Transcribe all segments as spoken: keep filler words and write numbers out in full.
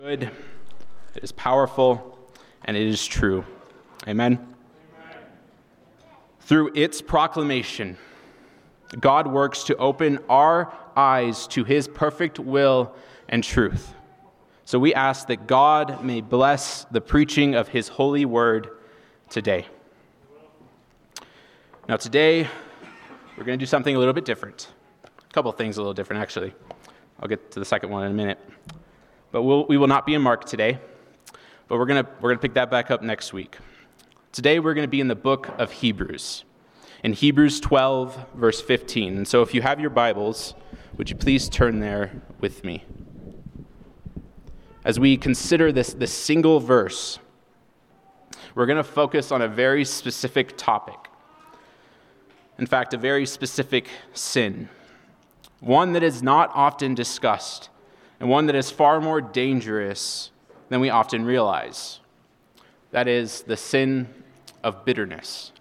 Good, it is powerful, and it is true. Amen? Amen. Through its proclamation, God works to open our eyes to his perfect will and truth. So we ask that God may bless the preaching of his holy word today. Now today, we're going to do something a little bit different. A couple things a little different, actually. I'll get to the second one in a minute. But we'll, we will not be in Mark today, but we're going to we're going to pick that back up next week. Today we're going to be in the book of Hebrews, in Hebrews twelve, verse fifteen. And so if you have your Bibles, would you please turn there with me? As we consider this, this single verse, we're going to focus on a very specific topic. In fact, a very specific sin, one that is not often discussed, and one that is far more dangerous than we often realize. That is the sin of bitterness.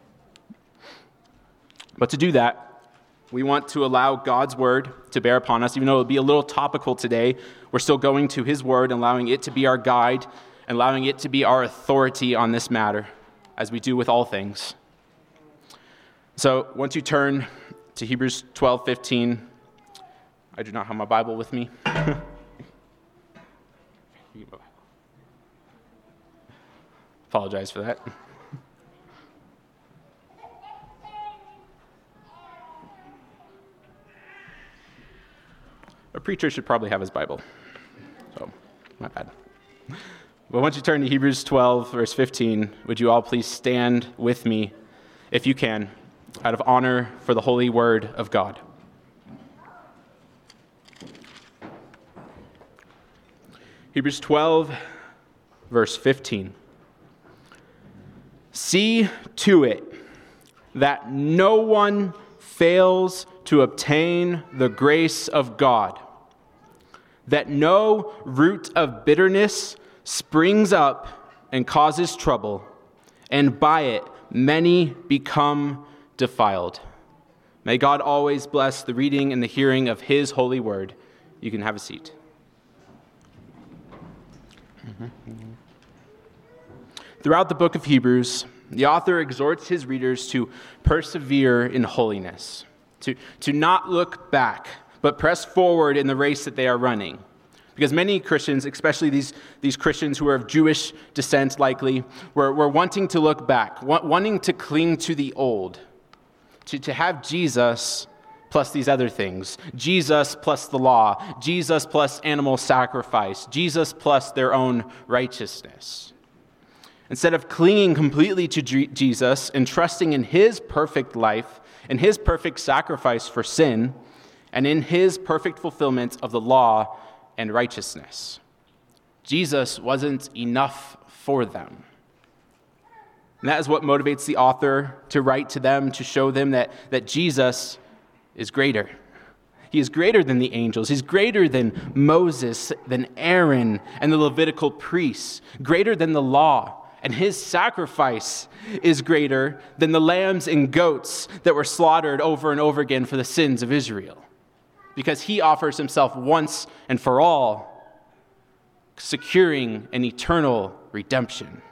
But to do that, we want to allow God's word to bear upon us. Even though it will be a little topical today, we're still going to his word and allowing it to be our guide and allowing it to be our authority on this matter, as we do with all things. So once you turn to Hebrews twelve fifteen, I do not have my Bible with me. Apologize for that. A preacher should probably have his Bible. So, my bad. But once you turn to Hebrews twelve, verse fifteen, would you all please stand with me, if you can, out of honor for the holy word of God. Hebrews twelve, verse fifteen. See to it that no one fails to obtain the grace of God, that no root of bitterness springs up and causes trouble, and by it many become defiled. May God always bless the reading and the hearing of his holy word. You can have a seat. Throughout the book of Hebrews, the author exhorts his readers to persevere in holiness, to, to not look back, but press forward in the race that they are running. Because many Christians, especially these, these Christians who are of Jewish descent likely, were, were wanting to look back, want, wanting to cling to the old, to, to have Jesus plus these other things. Jesus plus the law. Jesus plus animal sacrifice. Jesus plus their own righteousness. Instead of clinging completely to Jesus and trusting in his perfect life and his perfect sacrifice for sin and in his perfect fulfillment of the law and righteousness. Jesus wasn't enough for them. And that is what motivates the author to write to them, to show them that, that Jesus is greater. He is greater than the angels. He's greater than Moses, than Aaron, and the Levitical priests, greater than the law. And his sacrifice is greater than the lambs and goats that were slaughtered over and over again for the sins of Israel. Because he offers himself once and for all, securing an eternal redemption.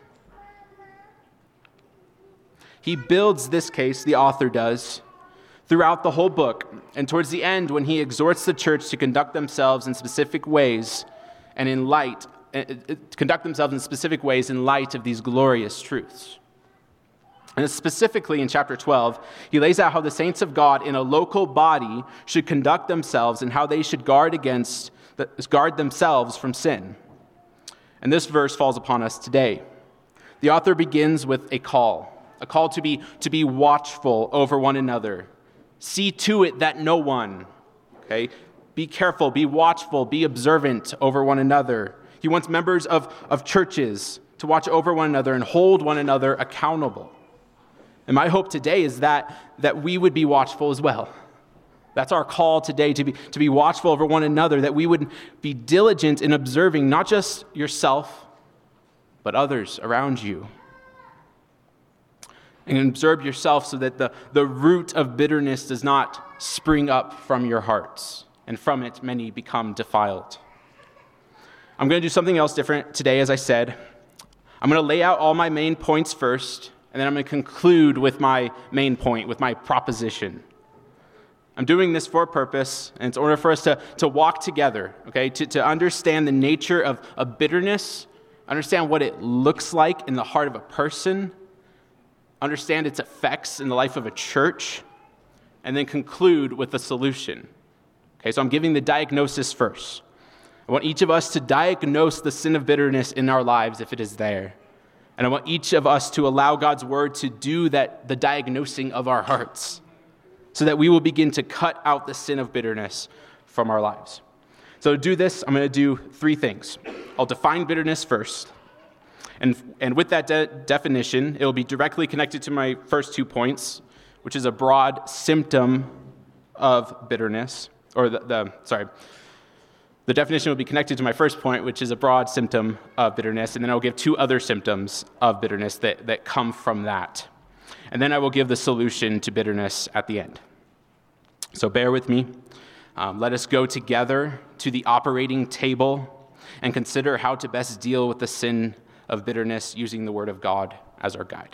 He builds this case, the author does, throughout the whole book, and towards the end when he exhorts the church to conduct themselves in specific ways and in light, uh, conduct themselves in specific ways in light of these glorious truths. And specifically in chapter twelve, he lays out how the saints of God in a local body should conduct themselves and how they should guard against, guard themselves from sin. And this verse falls upon us today. The author begins with a call, a call to be, to be watchful over one another. See to it that no one, okay? Be careful, be watchful, be observant over one another. He wants members of, of churches to watch over one another and hold one another accountable. And my hope today is that, that we would be watchful as well. That's our call today, to be, to be watchful over one another, that we would be diligent in observing not just yourself, but others around you. And observe yourself so that the, the root of bitterness does not spring up from your hearts, and from it many become defiled. I'm going to do something else different today, as I said. I'm going to lay out all my main points first, and then I'm going to conclude with my main point, with my proposition. I'm doing this for a purpose, and it's in order for us to, to walk together, okay, to, to understand the nature of, of bitterness, understand what it looks like in the heart of a person, understand its effects in the life of a church, and then conclude with the solution. Okay, so I'm giving the diagnosis first. I want each of us to diagnose the sin of bitterness in our lives if it is there. And I want each of us to allow God's word to do that, the diagnosing of our hearts, so that we will begin to cut out the sin of bitterness from our lives. So to do this, I'm going to do three things. I'll define bitterness first. And, and with that de- definition, it will be directly connected to my first two points, which is a broad symptom of bitterness, or the, the sorry, the definition will be connected to my first point, which is a broad symptom of bitterness, and then I'll give two other symptoms of bitterness that, that come from that. And then I will give the solution to bitterness at the end. So bear with me. Um, let us go together to the operating table and consider how to best deal with the sin of bitterness using the Word of God as our guide.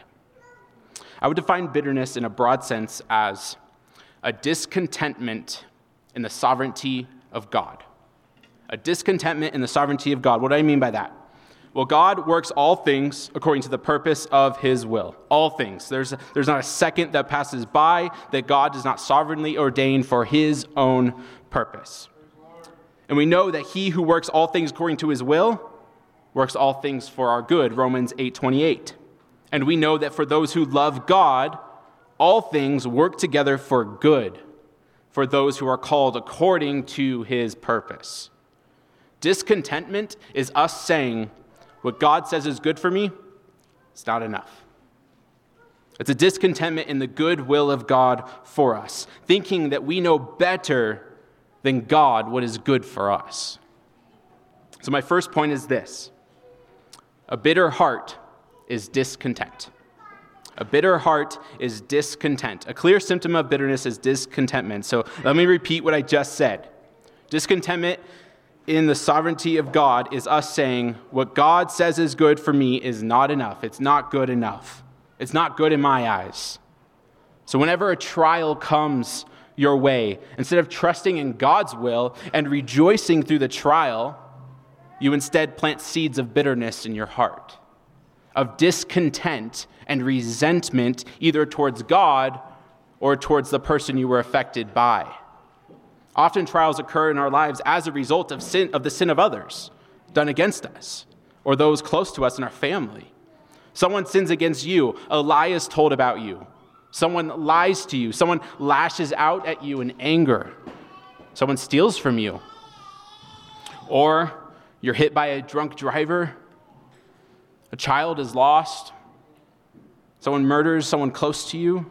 I would define bitterness in a broad sense as a discontentment in the sovereignty of God. A discontentment in the sovereignty of God. What do I mean by that? Well, God works all things according to the purpose of his will. All things. There's, there's not a second that passes by that God does not sovereignly ordain for his own purpose. And we know that he who works all things according to his will works all things for our good, Romans eight twenty-eight. And we know that for those who love God, all things work together for good, for those who are called according to his purpose. Discontentment is us saying, what God says is good for me, it's not enough. It's a discontentment in the good will of God for us, thinking that we know better than God what is good for us. So my first point is this. A bitter heart is discontent. A bitter heart is discontent. A clear symptom of bitterness is discontentment. So let me repeat what I just said. Discontentment in the sovereignty of God is us saying, what God says is good for me is not enough. It's not good enough. It's not good in my eyes. So whenever a trial comes your way, instead of trusting in God's will and rejoicing through the trial, you instead plant seeds of bitterness in your heart, of discontent and resentment either towards God or towards the person you were affected by. Often trials occur in our lives as a result of sin, of the sin of others done against us or those close to us in our family. Someone sins against you, a lie is told about you. Someone lies to you, someone lashes out at you in anger. Someone steals from you. Or you're hit by a drunk driver. A child is lost. Someone murders someone close to you.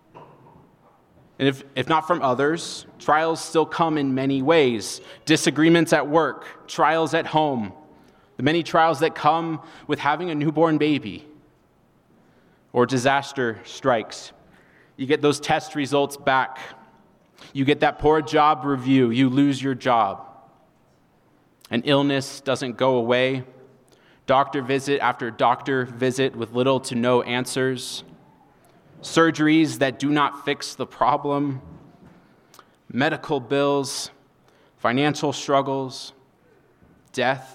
And if, if not from others, trials still come in many ways. Disagreements at work, trials at home, the many trials that come with having a newborn baby, or disaster strikes. You get those test results back. You get that poor job review. You lose your job. An illness doesn't go away. Doctor visit after doctor visit with little to no answers. Surgeries that do not fix the problem, medical bills, financial struggles, death.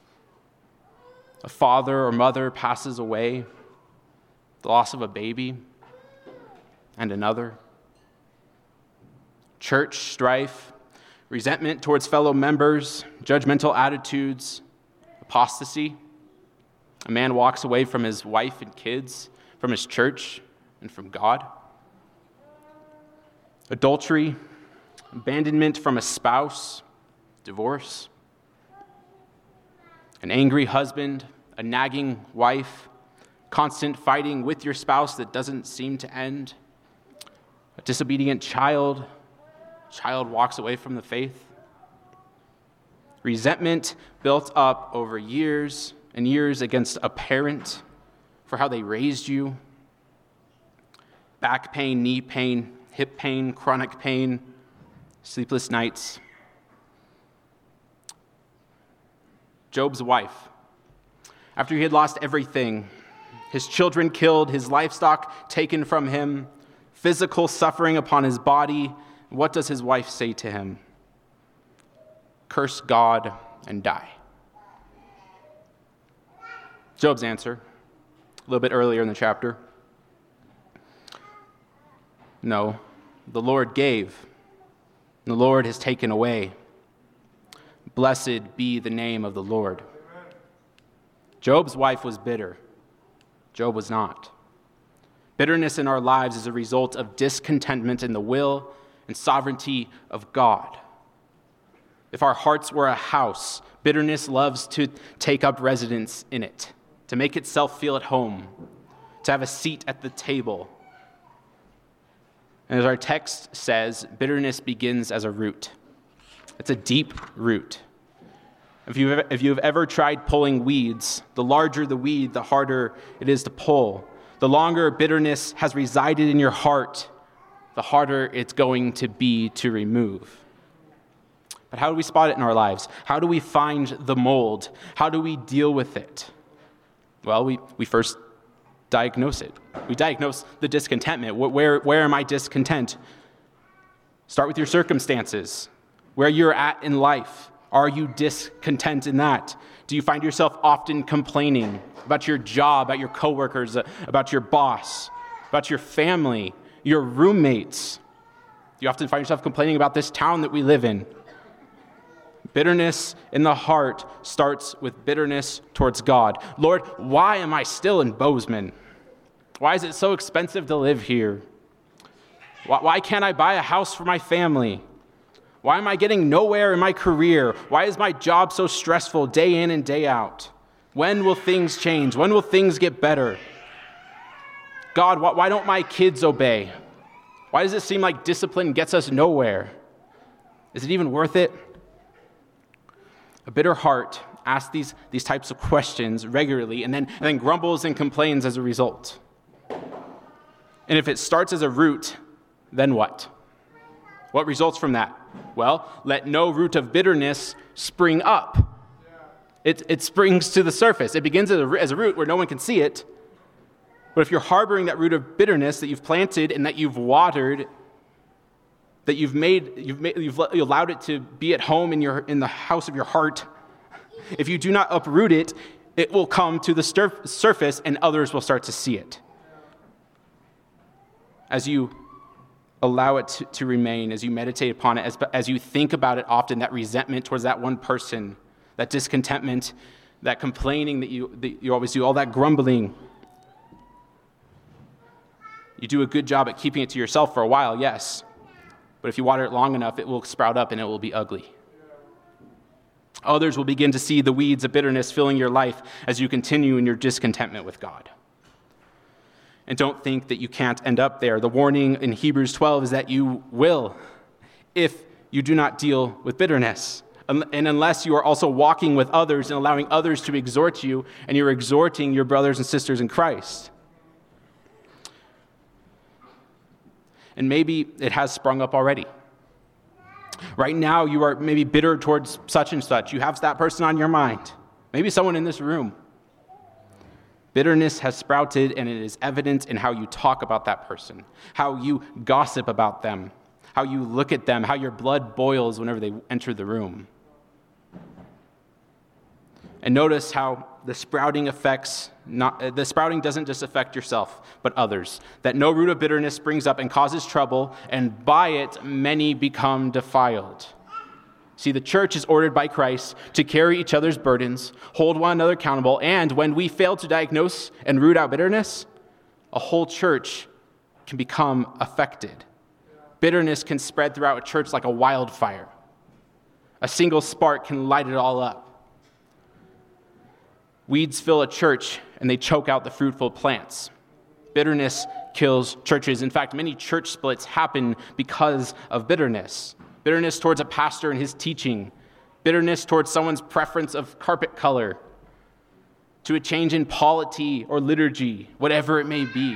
A father or mother passes away, the loss of a baby, and another. Church strife, resentment towards fellow members, judgmental attitudes, apostasy. A man walks away from his wife and kids, from his church, and from God. Adultery, abandonment from a spouse, divorce. An angry husband, a nagging wife, constant fighting with your spouse that doesn't seem to end. A disobedient child, child walks away from the faith. Resentment built up over years and years against a parent for how they raised you. Back pain, knee pain, hip pain, chronic pain, sleepless nights. Job's wife. After he had lost everything, his children killed, his livestock taken from him, physical suffering upon his body, what does his wife say to him? Curse God and die. Job's answer, a little bit earlier in the chapter. No, the Lord gave, and the Lord has taken away. Blessed be the name of the Lord. Amen. Job's wife was bitter. Job was not. Bitterness in our lives is a result of discontentment in the will and sovereignty of God. If our hearts were a house, bitterness loves to take up residence in it, to make itself feel at home, to have a seat at the table. And as our text says, bitterness begins as a root. It's a deep root. If you've, if you've ever tried pulling weeds, the larger the weed, the harder it is to pull. The longer bitterness has resided in your heart, the harder it's going to be to remove. But how do we spot it in our lives? How do we find the mold? How do we deal with it? Well, we, we first diagnose it. We diagnose the discontentment. Where, where am I discontent? Start with your circumstances. Where you're at in life. Are you discontent in that? Do you find yourself often complaining about your job, about your coworkers, about your boss, about your family, your roommates? Do you often find yourself complaining about this town that we live in? Bitterness in the heart starts with bitterness towards God. Lord, why am I still in Bozeman? Why is it so expensive to live here? Why, why can't I buy a house for my family? Why am I getting nowhere in my career? Why is my job so stressful day in and day out? When will things change? When will things get better? God, why, why don't my kids obey? Why does it seem like discipline gets us nowhere? Is it even worth it? A bitter heart asks these, these types of questions regularly and then, and then grumbles and complains as a result. And if it starts as a root, then what? What results from that? Well, let no root of bitterness spring up. It, it springs to the surface. It begins as a, as a root where no one can see it. But if you're harboring that root of bitterness that you've planted and that you've watered, that you've made, you've, made, you've allowed it to be at home in your in the house of your heart, if you do not uproot it, it will come to the stur- surface and others will start to see it. As you allow it to, to remain, as you meditate upon it, as, as you think about it often, that resentment towards that one person, that discontentment, that complaining that you, that you always do, all that grumbling. You do a good job at keeping it to yourself for a while, yes. But if you water it long enough, it will sprout up and it will be ugly. Others will begin to see the weeds of bitterness filling your life as you continue in your discontentment with God. And don't think that you can't end up there. The warning in Hebrews twelve is that you will, if you do not deal with bitterness. And unless you are also walking with others and allowing others to exhort you, and you're exhorting your brothers and sisters in Christ. And maybe it has sprung up already. Right now, you are maybe bitter towards such and such. You have that person on your mind. Maybe someone in this room. Bitterness has sprouted, and it is evident in how you talk about that person, how you gossip about them, how you look at them, how your blood boils whenever they enter the room. And notice how the sprouting affects not the sprouting doesn't just affect yourself, but others. That no root of bitterness springs up and causes trouble, and by it many become defiled. See, the church is ordered by Christ to carry each other's burdens, hold one another accountable, and when we fail to diagnose and root out bitterness, a whole church can become affected. Bitterness can spread throughout a church like a wildfire. A single spark can light it all up. Weeds fill a church, and they choke out the fruitful plants. Bitterness kills churches. In fact, many church splits happen because of bitterness. Bitterness towards a pastor and his teaching. Bitterness towards someone's preference of carpet color. To a change in polity or liturgy, whatever it may be.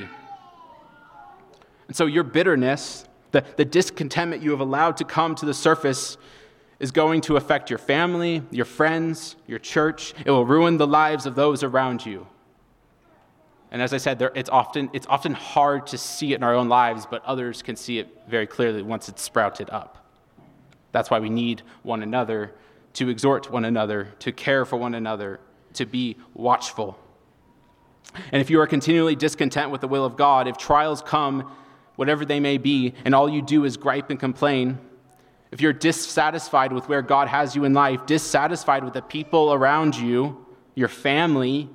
And so your bitterness, the, the discontentment you have allowed to come to the surface, is going to affect your family, your friends, your church. It will ruin the lives of those around you. And as I said, there, it's often it's often hard to see it in our own lives, but others can see it very clearly once it's sprouted up. That's why we need one another, to exhort one another, to care for one another, to be watchful. And if you are continually discontent with the will of God, if trials come, whatever they may be, and all you do is gripe and complain, if you're dissatisfied with where God has you in life, dissatisfied with the people around you, your family,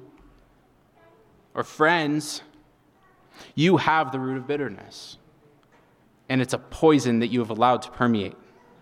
or friends, you have the root of bitterness. And it's a poison that you have allowed to permeate.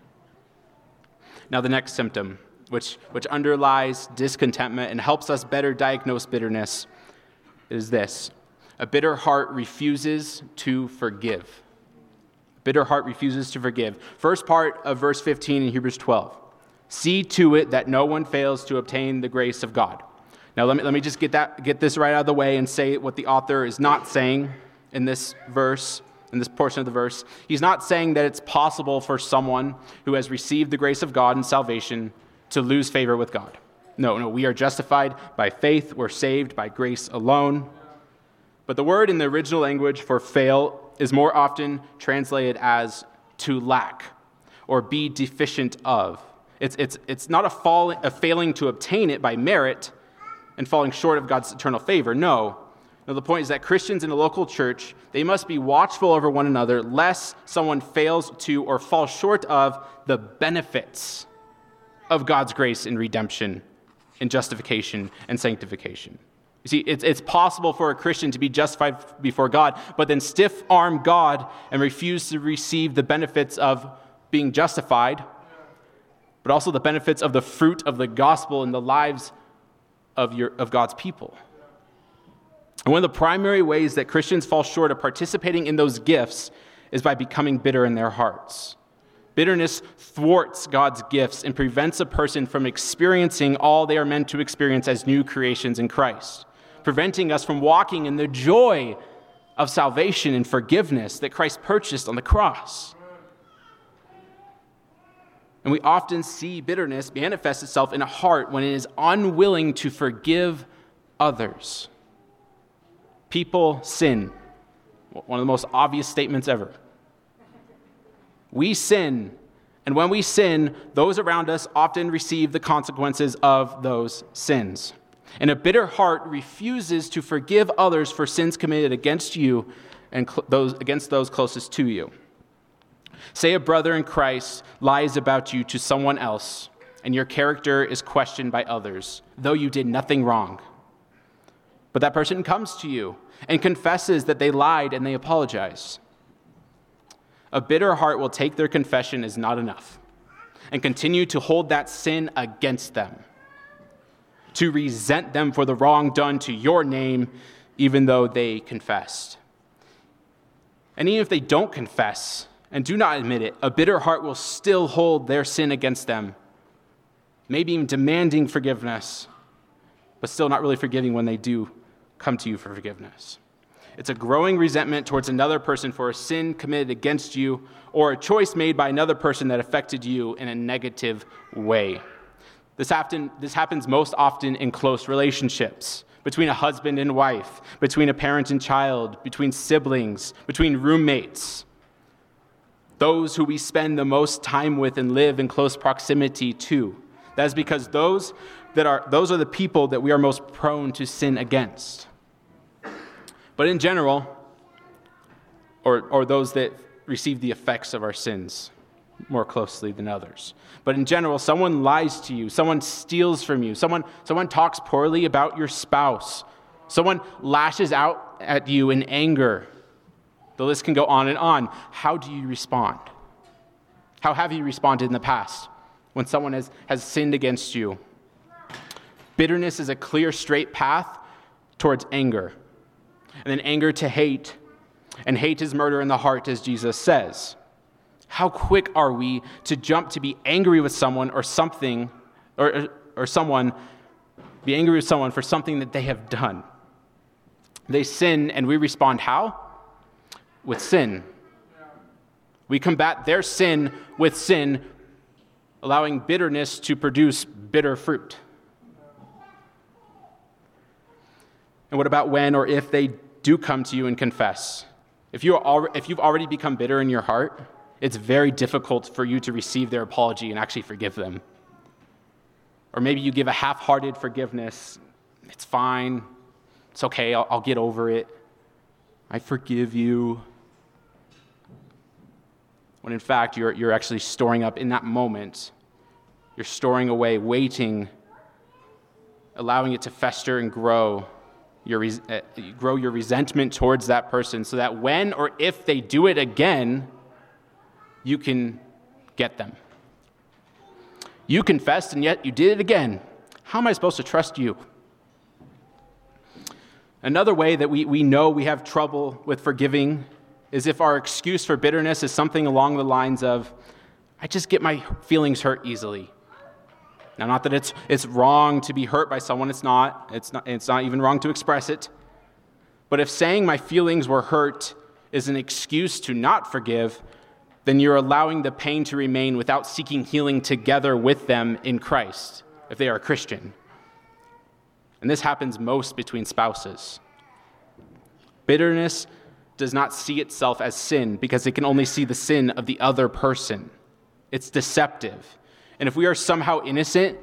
Now the next symptom, which, which underlies discontentment and helps us better diagnose bitterness, is this. A bitter heart refuses to forgive. A bitter heart refuses to forgive. First part of verse fifteen in Hebrews twelve. See to it that no one fails to obtain the grace of God. Now let me let me just get that get this right out of the way and say what the author is not saying in this verse, in this portion of the verse. He's not saying that it's possible for someone who has received the grace of God and salvation to lose favor with God. No, no, we are justified by faith. We're saved by grace alone. But the word in the original language for fail is more often translated as to lack or be deficient of. It's, it's, it's not a, fall, a failing to obtain it by merit and falling short of God's eternal favor. No. No, the point is that Christians in a local church, they must be watchful over one another lest someone fails to or falls short of the benefits of God's grace in redemption, in justification and sanctification. You see, it's, it's possible for a Christian to be justified before God, but then stiff-arm God and refuse to receive the benefits of being justified, but also the benefits of the fruit of the gospel in the lives of, your, of God's people. And one of the primary ways that Christians fall short of participating in those gifts is by becoming bitter in their hearts. Bitterness thwarts God's gifts and prevents a person from experiencing all they are meant to experience as new creations in Christ, preventing us from walking in the joy of salvation and forgiveness that Christ purchased on the cross. And we often see bitterness manifest itself in a heart when it is unwilling to forgive others. People sin. One of the most obvious statements ever. We sin, and when we sin, those around us often receive the consequences of those sins. And a bitter heart refuses to forgive others for sins committed against you and cl- those against those closest to you. Say a brother in Christ lies about you to someone else, and your character is questioned by others, though you did nothing wrong. But that person comes to you and confesses that they lied and they apologize. A bitter heart will take their confession as not enough and continue to hold that sin against them, to resent them for the wrong done to your name, even though they confessed. And even if they don't confess and do not admit it, a bitter heart will still hold their sin against them, maybe even demanding forgiveness, but still not really forgiving when they do come to you for forgiveness. It's a growing resentment towards another person for a sin committed against you or a choice made by another person that affected you in a negative way. This, often, this happens most often in close relationships, between a husband and wife, between a parent and child, between siblings, between roommates, those who we spend the most time with and live in close proximity to. That is because those that are those are the people that we are most prone to sin against. But in general, or, or those that receive the effects of our sins more closely than others. But in general, someone lies to you, someone steals from you, someone, someone talks poorly about your spouse, someone lashes out at you in anger. The list can go on and on. How do you respond? How have you responded in the past when someone has, has sinned against you? Bitterness is a clear, straight path towards anger. And then anger to hate. And hate is murder in the heart, as Jesus says. How quick are we to jump to be angry with someone or something, or, or someone, be angry with someone for something that they have done? They sin, and we respond how? With sin. We combat their sin with sin allowing bitterness to produce bitter fruit. And what about when or if they do come to you and confess? If, you are al- if you've already become bitter in your heart, it's very difficult for you to receive their apology and actually forgive them. Or maybe you give a half-hearted forgiveness. It's fine. It's okay. I'll, I'll get over it. I forgive you. When in fact, you're, you're actually storing up in that moment. You're storing away, waiting, allowing it to fester and grow. Your res- uh, grow your resentment towards that person so that when or if they do it again, you can get them. You confessed and yet you did it again. How am I supposed to trust you? Another way that we, we know we have trouble with forgiving is if our excuse for bitterness is something along the lines of, I just get my feelings hurt easily. Now, not that it's it's wrong to be hurt by someone, it's not. It's not, it's not even wrong to express it. But if saying my feelings were hurt is an excuse to not forgive, then you're allowing the pain to remain without seeking healing together with them in Christ, if they are a Christian. And this happens most between spouses. Bitterness does not see itself as sin because it can only see the sin of the other person. It's deceptive. And if we are somehow innocent,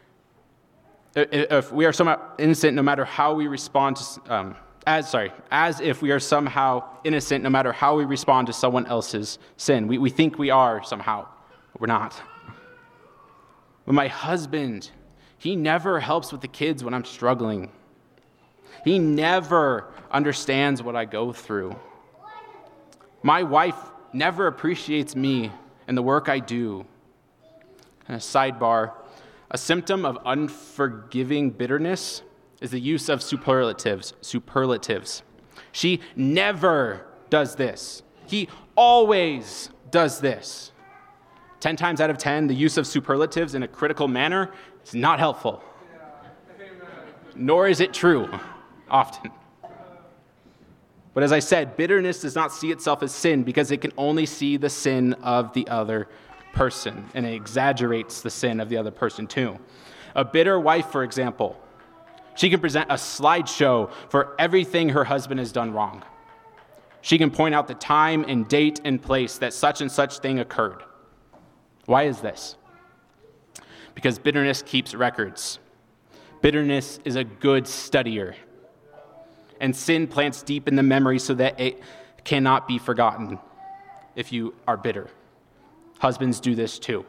if we are somehow innocent no matter how we respond to, um, as, sorry, as if we are somehow innocent no matter how we respond to someone else's sin. We, we think we are somehow, but we're not. But my husband, he never helps with the kids when I'm struggling. He never understands what I go through. My wife never appreciates me and the work I do. And a sidebar, a symptom of unforgiving bitterness is the use of superlatives. Superlatives. She never does this. He always does this. Ten times out of ten, the use of superlatives in a critical manner is not helpful. Nor is it true, often. But as I said, bitterness does not see itself as sin because it can only see the sin of the other person, and it exaggerates the sin of the other person too. A bitter wife, for example, she can present a slideshow for everything her husband has done wrong. She can point out the time and date and place that such and such thing occurred. Why is this? Because bitterness keeps records. Bitterness is a good studier. And sin plants deep in the memory so that it cannot be forgotten if you are bitter. Husbands do this too.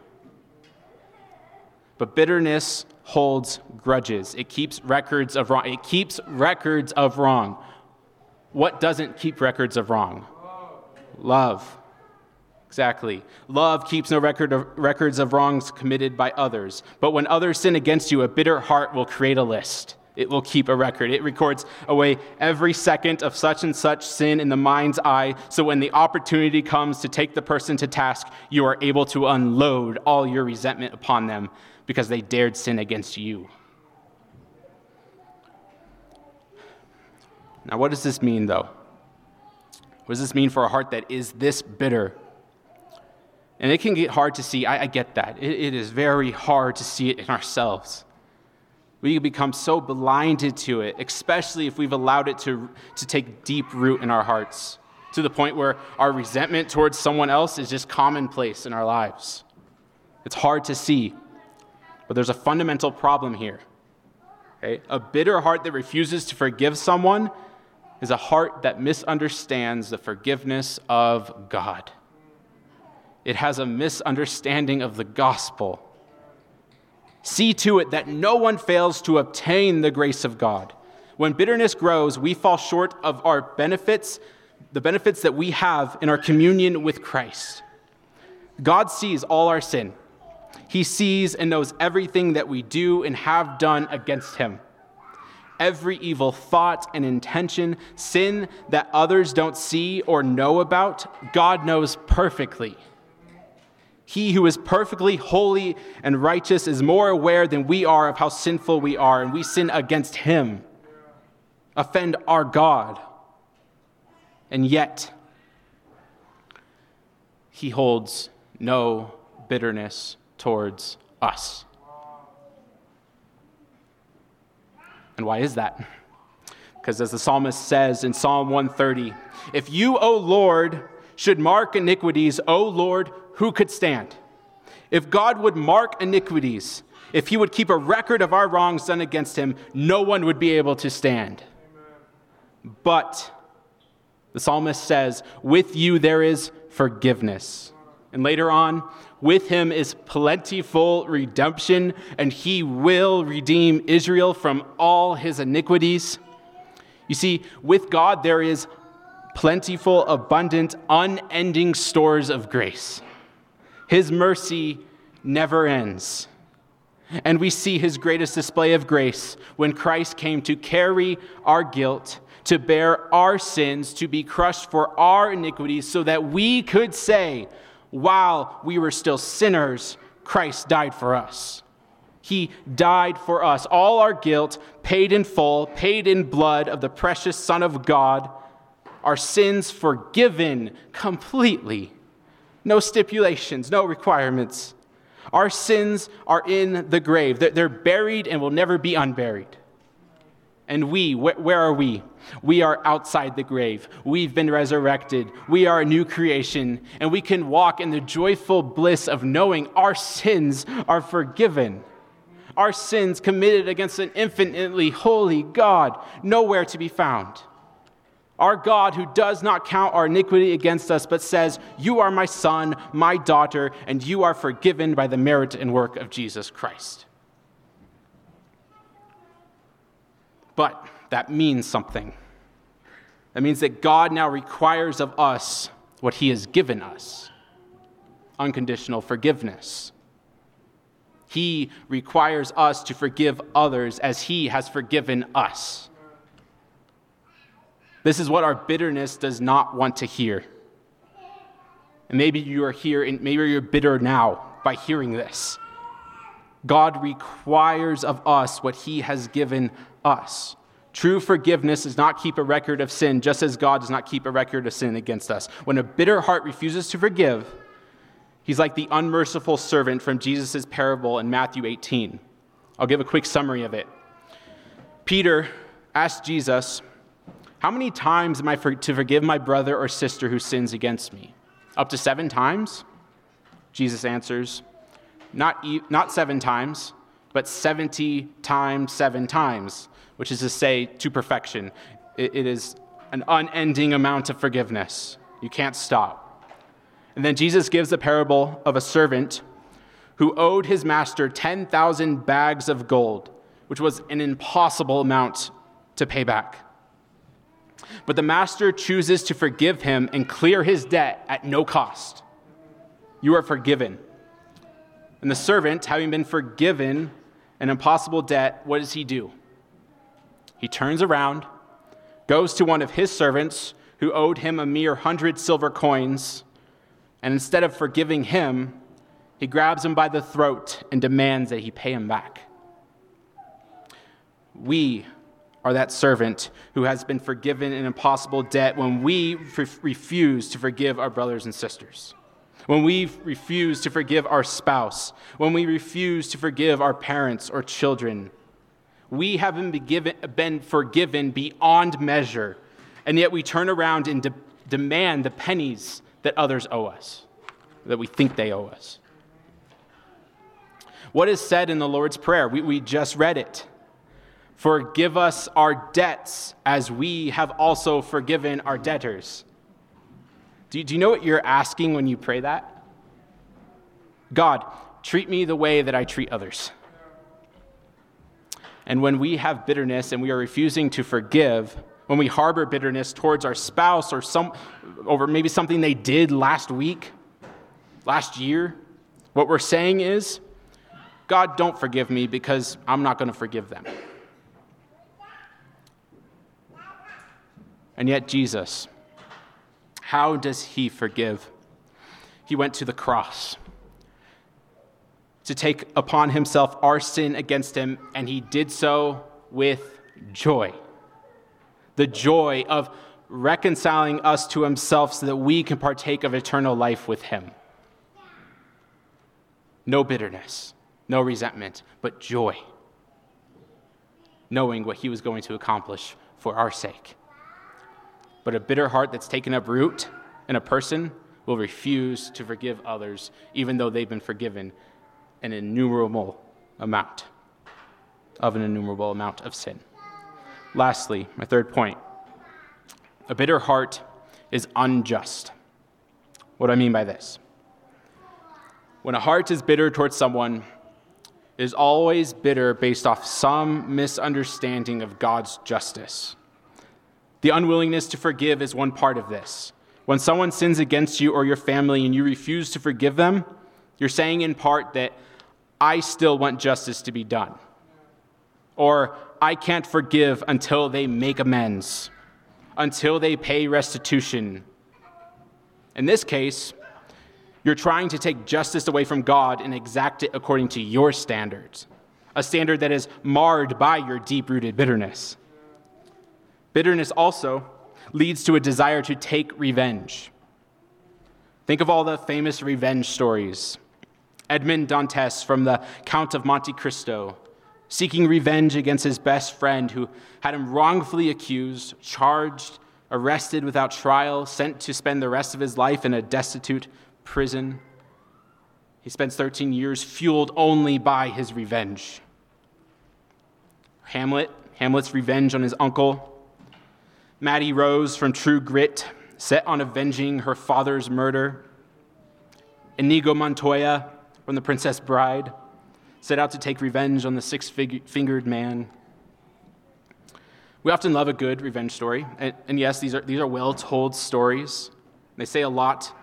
But bitterness holds grudges. It keeps records of wrong. It keeps records of wrong. What doesn't keep records of wrong? Love. Exactly. Love keeps no record of records of wrongs committed by others. But when others sin against you, a bitter heart will create a list. It will keep a record. It records away every second of such and such sin in the mind's eye, so when the opportunity comes to take the person to task, you are able to unload all your resentment upon them because they dared sin against you. Now, what does this mean, though? What does this mean for a heart that is this bitter? And it can get hard to see. I, I get that. It, it is very hard to see it in ourselves. We become so blinded to it, especially if we've allowed it to, to take deep root in our hearts, to the point where our resentment towards someone else is just commonplace in our lives. It's hard to see, but there's a fundamental problem here. Okay? A bitter heart that refuses to forgive someone is a heart that misunderstands the forgiveness of God. It has a misunderstanding of the gospel. See to it that no one fails to obtain the grace of God. When bitterness grows, we fall short of our benefits, the benefits that we have in our communion with Christ. God sees all our sin. He sees and knows everything that we do and have done against him. Every evil thought and intention, sin that others don't see or know about, God knows perfectly. He who is perfectly holy and righteous is more aware than we are of how sinful we are, and we sin against him, offend our God. And yet, he holds no bitterness towards us. And why is that? Because as the psalmist says in Psalm one thirty, if you, O Lord, should mark iniquities, O Lord, who could stand? If God would mark iniquities, if he would keep a record of our wrongs done against him, no one would be able to stand. Amen. But the psalmist says, with you there is forgiveness. And later on, with him is plentiful redemption, and he will redeem Israel from all his iniquities. You see, with God there is plentiful, abundant, unending stores of grace. His mercy never ends. And we see his greatest display of grace when Christ came to carry our guilt, to bear our sins, to be crushed for our iniquities, so that we could say, while we were still sinners, Christ died for us. He died for us. All our guilt paid in full, paid in blood of the precious Son of God. Our sins forgiven completely. No stipulations, no requirements. Our sins are in the grave. They're buried and will never be unburied. And we, where are we? We are outside the grave. We've been resurrected. We are a new creation. And we can walk in the joyful bliss of knowing our sins are forgiven. Our sins committed against an infinitely holy God, nowhere to be found. Our God who does not count our iniquity against us, but says, you are my son, my daughter, and you are forgiven by the merit and work of Jesus Christ. But that means something. That means that God now requires of us what he has given us. Unconditional forgiveness. He requires us to forgive others as he has forgiven us. This is what our bitterness does not want to hear. And maybe you are here and maybe you're bitter now by hearing this. God requires of us what he has given us. True forgiveness does not keep a record of sin, just as God does not keep a record of sin against us. When a bitter heart refuses to forgive, he's like the unmerciful servant from Jesus' parable in Matthew eighteen. I'll give a quick summary of it. Peter asked Jesus, how many times am I for, to forgive my brother or sister who sins against me? Up to seven times? Jesus answers, not, e- not seven times, but seventy times seven times, which is to say, to perfection. It, it is an unending amount of forgiveness. You can't stop. And then Jesus gives the parable of a servant who owed his master ten thousand bags of gold, which was an impossible amount to pay back. But the master chooses to forgive him and clear his debt at no cost. You are forgiven. And the servant, having been forgiven an impossible debt, what does he do? He turns around, goes to one of his servants who owed him a mere hundred silver coins, and instead of forgiving him, he grabs him by the throat and demands that he pay him back. We are that servant who has been forgiven an impossible debt when we re- refuse to forgive our brothers and sisters, when we refuse to forgive our spouse, when we refuse to forgive our parents or children. We haven't been, given, been forgiven beyond measure, and yet we turn around and de- demand the pennies that others owe us, that we think they owe us. What is said in the Lord's Prayer? We, we just read it. Forgive us our debts as we have also forgiven our debtors. Do you, do you know what you're asking when you pray that? God, treat me the way that I treat others. And when we have bitterness and we are refusing to forgive, when we harbor bitterness towards our spouse or some over maybe something they did last week, last year, what we're saying is, God, don't forgive me because I'm not going to forgive them. And yet Jesus, how does he forgive? He went to the cross to take upon himself our sin against him, and he did so with joy. The joy of reconciling us to himself so that we can partake of eternal life with him. No bitterness, no resentment, but joy, knowing what he was going to accomplish for our sake. But a bitter heart that's taken up root in a person will refuse to forgive others, even though they've been forgiven an innumerable amount of an innumerable amount of sin. Lastly, my third point, a bitter heart is unjust. What do I mean by this? When a heart is bitter towards someone, it is always bitter based off some misunderstanding of God's justice. The unwillingness to forgive is one part of this. When someone sins against you or your family and you refuse to forgive them, you're saying in part that I still want justice to be done. Or I can't forgive until they make amends, until they pay restitution. In this case, you're trying to take justice away from God and exact it according to your standards, a standard that is marred by your deep-rooted bitterness. Bitterness also leads to a desire to take revenge. Think of all the famous revenge stories. Edmond Dantes from the Count of Monte Cristo, seeking revenge against his best friend who had him wrongfully accused, charged, arrested without trial, sent to spend the rest of his life in a destitute prison. He spends thirteen years fueled only by his revenge. Hamlet, Hamlet's revenge on his uncle. Maddie Rose from True Grit, set on avenging her father's murder. Inigo Montoya from The Princess Bride, set out to take revenge on the six-fingered man. We often love a good revenge story, and, and yes, these are these are well-told stories. They say a lot.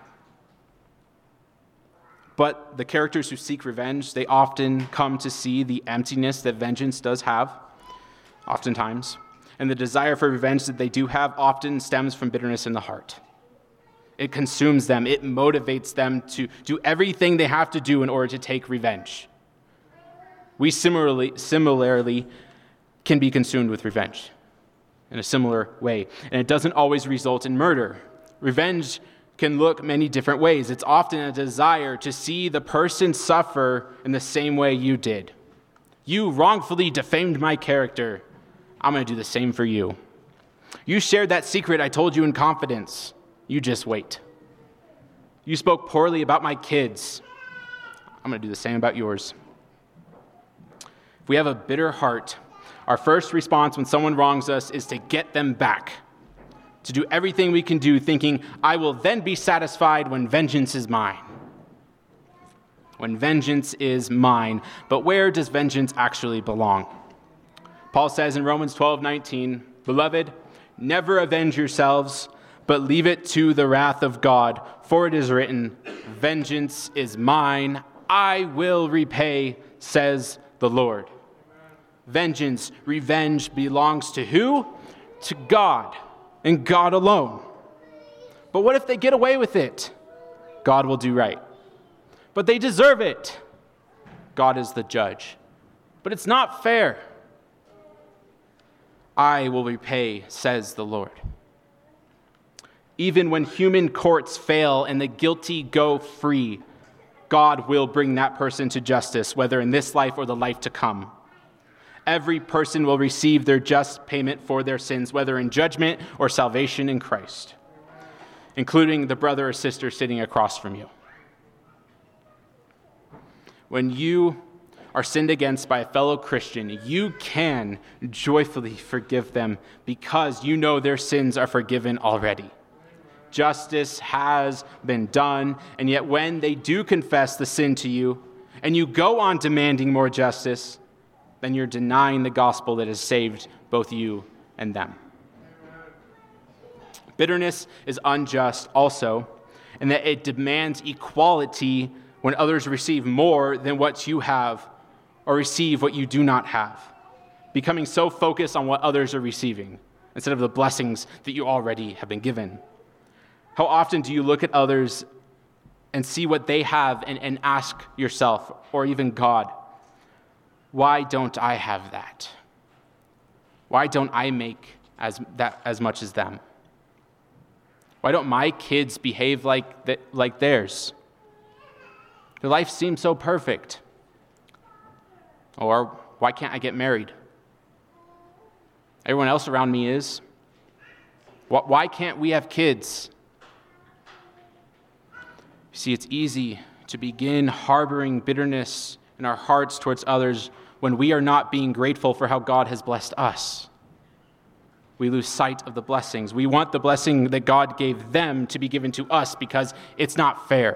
But the characters who seek revenge, they often come to see the emptiness that vengeance does have, oftentimes. And the desire for revenge that they do have often stems from bitterness in the heart. It consumes them. It motivates them to do everything they have to do in order to take revenge. We similarly, similarly can be consumed with revenge in a similar way. And it doesn't always result in murder. Revenge can look many different ways. It's often a desire to see the person suffer in the same way you did. You wrongfully defamed my character. I'm going to do the same for you. You shared that secret I told you in confidence. You just wait. You spoke poorly about my kids. I'm going to do the same about yours. If we have a bitter heart, our first response when someone wrongs us is to get them back, to do everything we can do, thinking, I will then be satisfied when vengeance is mine. When vengeance is mine. But where does vengeance actually belong? Paul says in Romans twelve nineteen, Beloved, never avenge yourselves, but leave it to the wrath of God. For it is written, Vengeance is mine, I will repay, says the Lord. Vengeance, revenge belongs to who? To God, and God alone. But what if they get away with it? God will do right. But they deserve it. God is the judge. But it's not fair. I will repay, says the Lord. Even when human courts fail and the guilty go free, God will bring that person to justice, whether in this life or the life to come. Every person will receive their just payment for their sins, whether in judgment or salvation in Christ, including the brother or sister sitting across from you. When you are sinned against by a fellow Christian, you can joyfully forgive them because you know their sins are forgiven already. Justice has been done, and yet when they do confess the sin to you, and you go on demanding more justice, then you're denying the gospel that has saved both you and them. Bitterness is unjust also, in that it demands equality when others receive more than what you have or receive what you do not have, becoming so focused on what others are receiving instead of the blessings that you already have been given. How often do you look at others and see what they have and, and ask yourself, or even God, why don't I have that? Why don't I make as that as much as them? Why don't my kids behave like that, like theirs? Their life seems so perfect. Or, why can't I get married? Everyone else around me is. Why can't we have kids? You see, it's easy to begin harboring bitterness in our hearts towards others when we are not being grateful for how God has blessed us. We lose sight of the blessings. We want the blessing that God gave them to be given to us because it's not fair.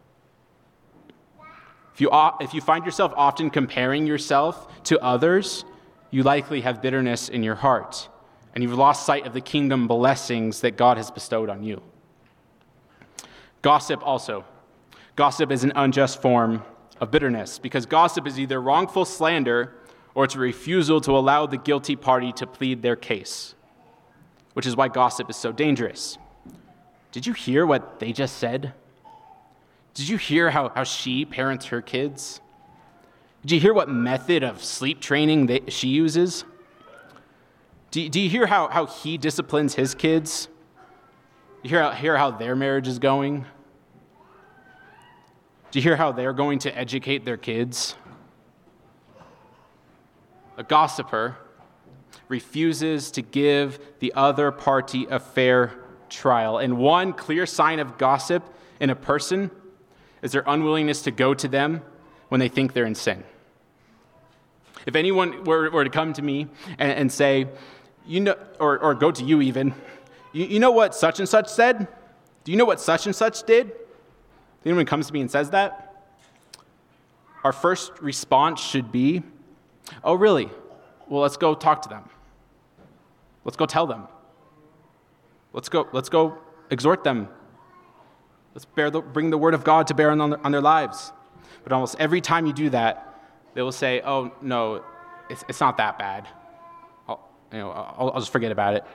If you, if you find yourself often comparing yourself to others, you likely have bitterness in your heart, and you've lost sight of the kingdom blessings that God has bestowed on you. Gossip also. Gossip is an unjust form of bitterness because gossip is either wrongful slander or it's a refusal to allow the guilty party to plead their case, which is why gossip is so dangerous. Did you hear what they just said? Did you hear how, how she parents her kids? Did you hear what method of sleep training they, she uses? Do, do you hear how, how he disciplines his kids? You hear, hear how their marriage is going? Do you hear how they're going to educate their kids? A gossiper refuses to give the other party a fair trial. And one clear sign of gossip in a person is their unwillingness to go to them when they think they're in sin. If anyone were, were to come to me and, and say, you know, or, or go to you even, you, you know what such and such said? Do you know what such and such did? If anyone comes to me and says that, our first response should be, oh, really? Well, let's go talk to them. Let's go tell them. Let's go, let's go exhort them. Let's bear the, bring the word of God to bear on, on their lives. But almost every time you do that, they will say, oh, no, it's, it's not that bad. I'll, you know, I'll, I'll just forget about it.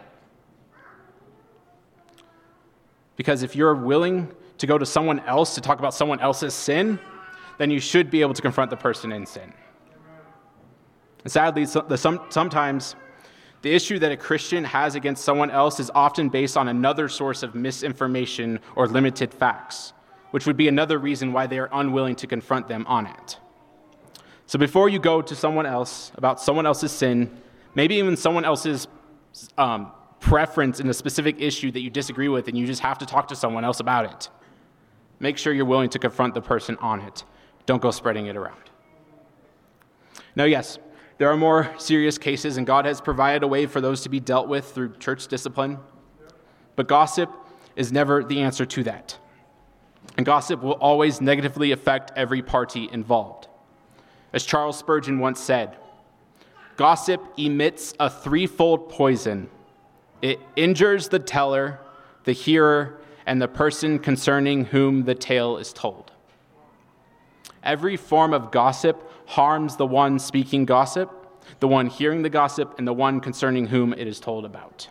Because if you're willing to go to someone else to talk about someone else's sin, then you should be able to confront the person in sin. And sadly, sometimes the issue that a Christian has against someone else is often based on another source of misinformation or limited facts, which would be another reason why they are unwilling to confront them on it. So before you go to someone else about someone else's sin, maybe even someone else's um, preference in a specific issue that you disagree with and you just have to talk to someone else about it, make sure you're willing to confront the person on it. Don't go spreading it around. Now, yes, there are more serious cases, and God has provided a way for those to be dealt with through church discipline. But gossip is never the answer to that. And gossip will always negatively affect every party involved. As Charles Spurgeon once said, gossip emits a threefold poison. It injures the teller, the hearer, and the person concerning whom the tale is told. Every form of gossip harms the one speaking gossip, the one hearing the gossip, and the one concerning whom it is told about.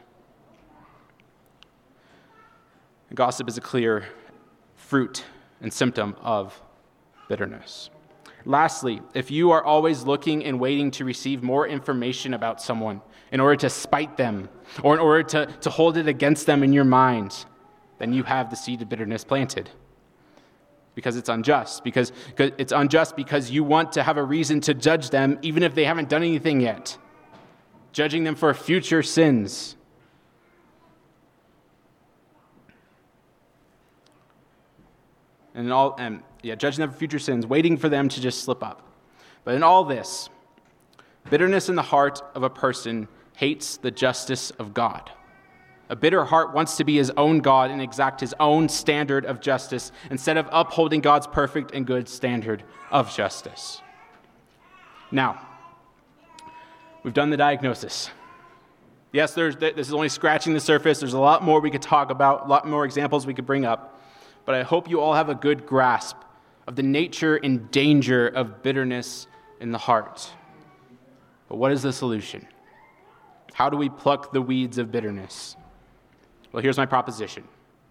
Gossip is a clear fruit and symptom of bitterness. Lastly, if you are always looking and waiting to receive more information about someone in order to spite them or in order to, to hold it against them in your mind, then you have the seed of bitterness planted. Because it's unjust. Because, because it's unjust because you want to have a reason to judge them even if they haven't done anything yet. Judging them for future sins. And in all, and yeah, judging them for future sins, waiting for them to just slip up. But in all this, bitterness in the heart of a person hates the justice of God. A bitter heart wants to be his own God and exact his own standard of justice instead of upholding God's perfect and good standard of justice. Now, we've done the diagnosis. Yes, there's, this is only scratching the surface. There's a lot more we could talk about, a lot more examples we could bring up. But I hope you all have a good grasp of the nature and danger of bitterness in the heart. But what is the solution? How do we pluck the weeds of bitterness? Well, here's my proposition.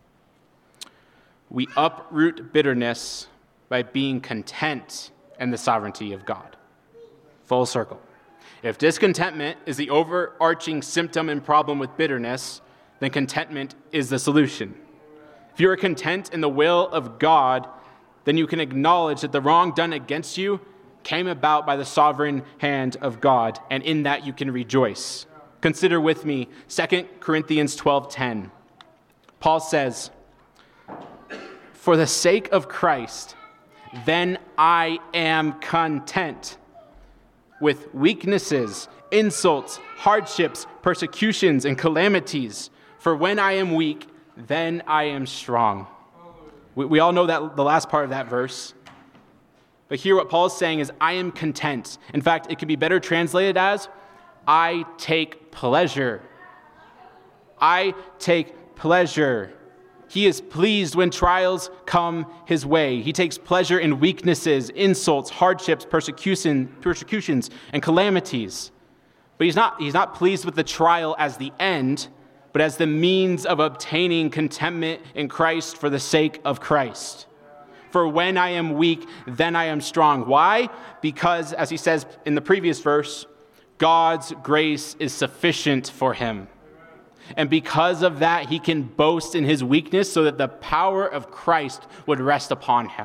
We uproot bitterness by being content in the sovereignty of God. Full circle. If discontentment is the overarching symptom and problem with bitterness, then contentment is the solution. If you are content in the will of God, then you can acknowledge that the wrong done against you came about by the sovereign hand of God, and in that you can rejoice. Consider with me Second Corinthians twelve ten. Paul says, "For the sake of Christ, then I am content with weaknesses, insults, hardships, persecutions, and calamities. For when I am weak, then I am strong." We, we all know that the last part of that verse. But here what Paul is saying is, I am content. In fact, it could be better translated as, I take pleasure. I take pleasure. He is pleased when trials come his way. He takes pleasure in weaknesses, insults, hardships, persecution, persecutions, and calamities. But he's not, he's not pleased with the trial as the end, but as the means of obtaining contentment in Christ for the sake of Christ. For when I am weak, then I am strong. Why? Because, as he says in the previous verse, God's grace is sufficient for him. And because of that, he can boast in his weakness so that the power of Christ would rest upon him.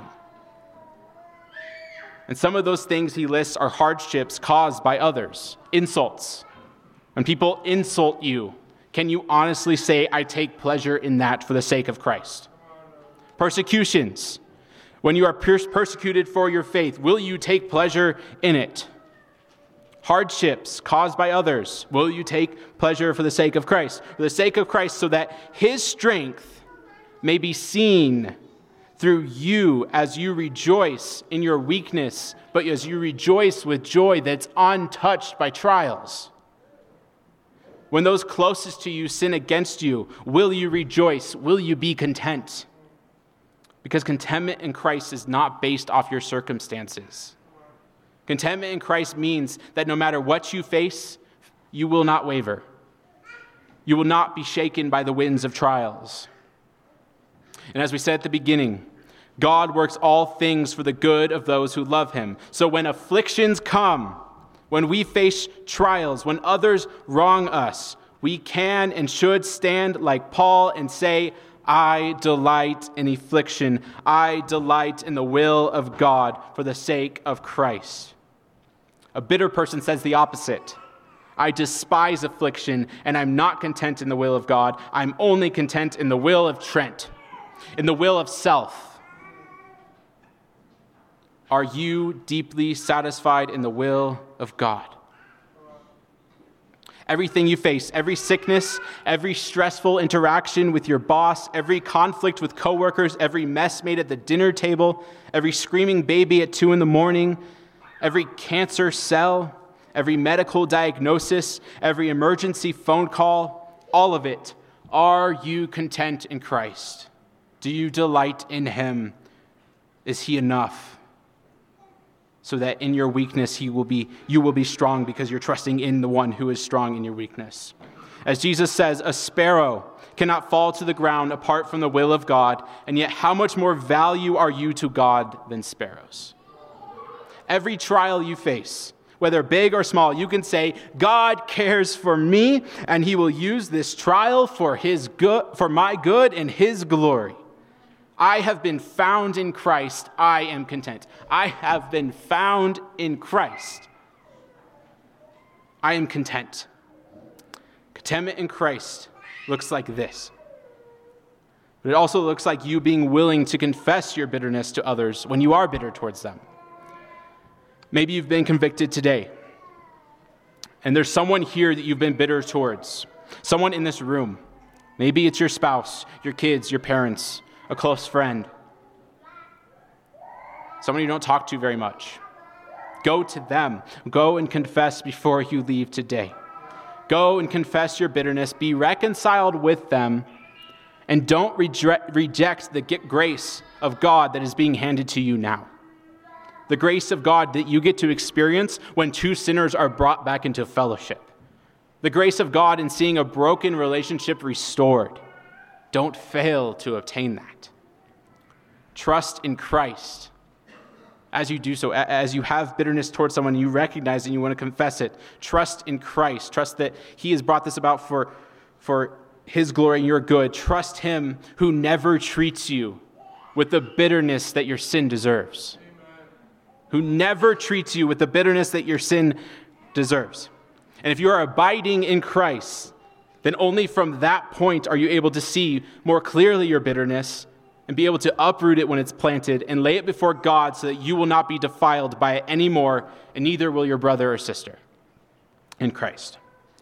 And some of those things he lists are hardships caused by others, insults. When people insult you, can you honestly say, I take pleasure in that for the sake of Christ? Persecutions. When you are persecuted for your faith, will you take pleasure in it? Hardships caused by others, will you take pleasure for the sake of Christ? For the sake of Christ, so that his strength may be seen through you as you rejoice in your weakness, but as you rejoice with joy that's untouched by trials. When those closest to you sin against you, will you rejoice? Will you be content? Because contentment in Christ is not based off your circumstances. Contentment in Christ means that no matter what you face, you will not waver. You will not be shaken by the winds of trials. And as we said at the beginning, God works all things for the good of those who love him. So when afflictions come, when we face trials, when others wrong us, we can and should stand like Paul and say, I delight in affliction. I delight in the will of God for the sake of Christ. A bitter person says the opposite. I despise affliction, and I'm not content in the will of God. I'm only content in the will of Trent, in the will of self. Are you deeply satisfied in the will of God? Everything you face, every sickness, every stressful interaction with your boss, every conflict with coworkers, every mess made at the dinner table, every screaming baby at two in the morning, every cancer cell, every medical diagnosis, every emergency phone call, all of it. Are you content in Christ? Do you delight in him? Is he enough? So that in your weakness he will be, you will be strong because you're trusting in the one who is strong in your weakness. As Jesus says, a sparrow cannot fall to the ground apart from the will of God, and yet how much more value are you to God than sparrows? Every trial you face, whether big or small, you can say, God cares for me, and he will use this trial for his good, for my good and his glory. I have been found in Christ, I am content. I have been found in Christ. I am content. Contentment in Christ looks like this. But it also looks like you being willing to confess your bitterness to others when you are bitter towards them. Maybe you've been convicted today, and there's someone here that you've been bitter towards. Someone in this room. Maybe it's your spouse, your kids, your parents, a close friend, someone you don't talk to very much. Go to them. Go and confess before you leave today. Go and confess your bitterness. Be reconciled with them, and don't reject, reject the grace of God that is being handed to you now. The grace of God that you get to experience when two sinners are brought back into fellowship. The grace of God in seeing a broken relationship restored. Don't fail to obtain that. Trust in Christ. As you do so, as you have bitterness towards someone, you recognize and you want to confess it. Trust in Christ. Trust that he has brought this about for, for his glory and your good. Trust him who never treats you with the bitterness that your sin deserves. Amen. Who never treats you with the bitterness that your sin deserves. And if you are abiding in Christ, then only from that point are you able to see more clearly your bitterness and be able to uproot it when it's planted and lay it before God so that you will not be defiled by it anymore, and neither will your brother or sister in Christ.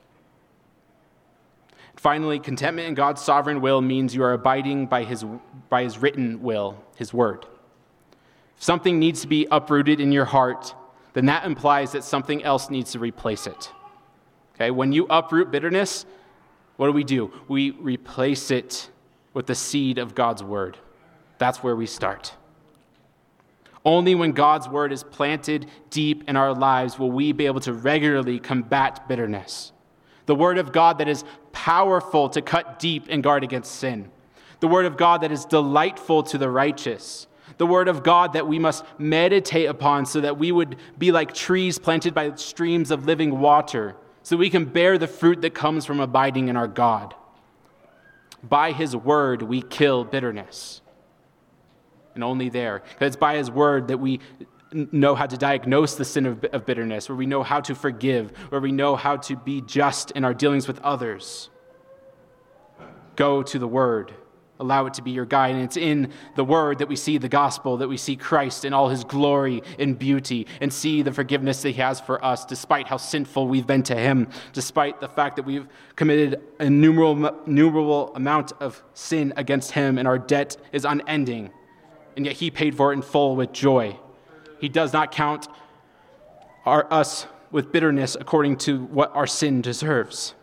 Finally, contentment in God's sovereign will means you are abiding by his, by his written will, his word. If something needs to be uprooted in your heart, then that implies that something else needs to replace it. Okay, when you uproot bitterness, what do we do? We replace it with the seed of God's word. That's where we start. Only when God's word is planted deep in our lives will we be able to regularly combat bitterness. The word of God that is powerful to cut deep and guard against sin. The word of God that is delightful to the righteous. The word of God that we must meditate upon so that we would be like trees planted by streams of living water, so we can bear the fruit that comes from abiding in our God. By his word, we kill bitterness. And only there. Because it's by his word that we know how to diagnose the sin of, of bitterness, where we know how to forgive, where we know how to be just in our dealings with others. Go to the word. Allow it to be your guide. And it's in the word that we see the gospel, that we see Christ in all his glory and beauty, and see the forgiveness that he has for us, despite how sinful we've been to him, despite the fact that we've committed an innumerable, innumerable amount of sin against him, and our debt is unending. And yet he paid for it in full with joy. He does not count our, us with bitterness according to what our sin deserves.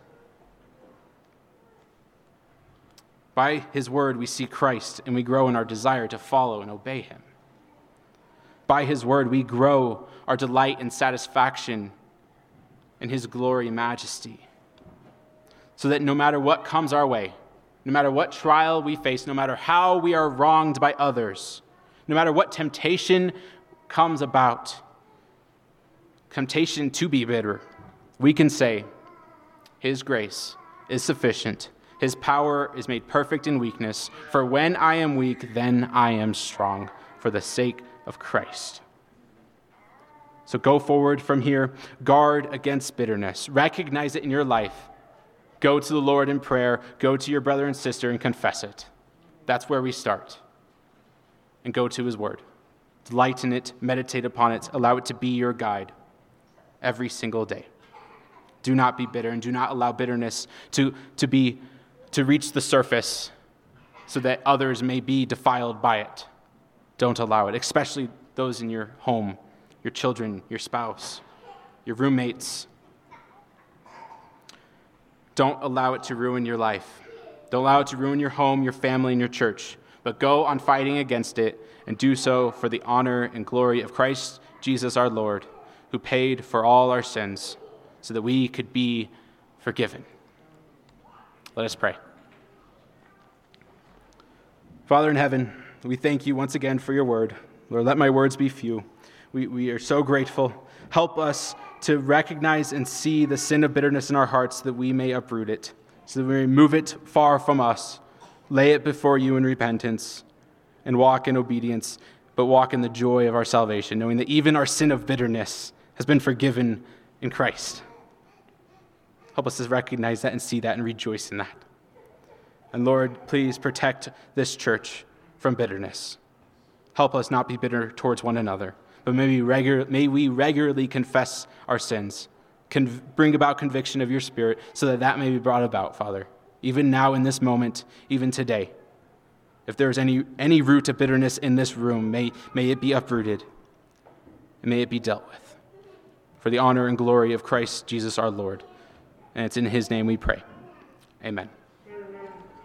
By his word, we see Christ, and we grow in our desire to follow and obey him. By his word, we grow our delight and satisfaction in his glory and majesty. So that no matter what comes our way, no matter what trial we face, no matter how we are wronged by others, no matter what temptation comes about, temptation to be bitter, we can say, his grace is sufficient. His power is made perfect in weakness. For when I am weak, then I am strong, for the sake of Christ. So go forward from here. Guard against bitterness. Recognize it in your life. Go to the Lord in prayer. Go to your brother and sister and confess it. That's where we start. And go to his word. Delight in it. Meditate upon it. Allow it to be your guide every single day. Do not be bitter, and do not allow bitterness to, to be to reach the surface so that others may be defiled by it. Don't allow it, especially those in your home, your children, your spouse, your roommates. Don't allow it to ruin your life. Don't allow it to ruin your home, your family, and your church. But go on fighting against it, and do so for the honor and glory of Christ Jesus our Lord, who paid for all our sins so that we could be forgiven. Let us pray. Father in heaven, we thank you once again for your word. Lord, let my words be few. We, we are so grateful. Help us to recognize and see the sin of bitterness in our hearts so that we may uproot it, so that we may move it far from us, lay it before you in repentance, and walk in obedience, but walk in the joy of our salvation, knowing that even our sin of bitterness has been forgiven in Christ. Help us to recognize that and see that and rejoice in that. And Lord, please protect this church from bitterness. Help us not be bitter towards one another, but may we, regu- may we regularly confess our sins, Con- bring about conviction of your Spirit so that that may be brought about, Father, even now in this moment, even today. If there is any, any root of bitterness in this room, may, may it be uprooted and may it be dealt with. For the honor and glory of Christ Jesus our Lord. And it's in his name we pray. Amen.